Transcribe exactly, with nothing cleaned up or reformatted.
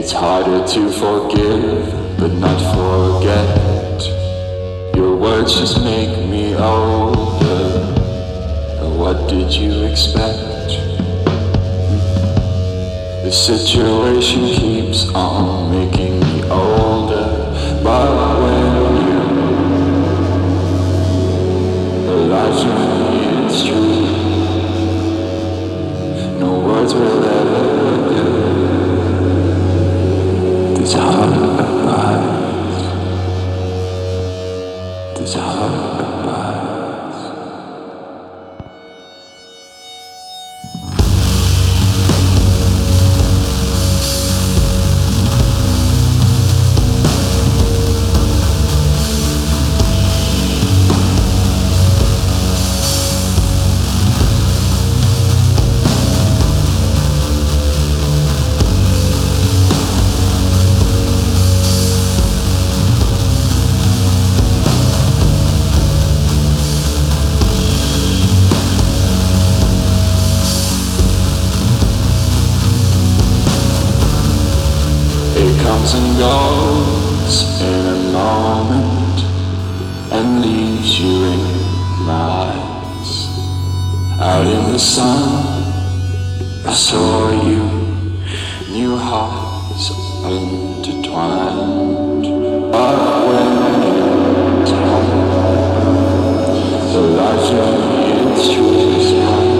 It's harder to forgive, but not forget. Your words just make me older. What did you expect? The situation keeps on making me older, but when you lie to me, it's true. No words will ever do. This heart abides. This heart abides. Comes and goes in a moment and leaves you in my eyes. Out in the sun, I saw you, new hearts intertwined. But when you tell the life of me, it's true as hell.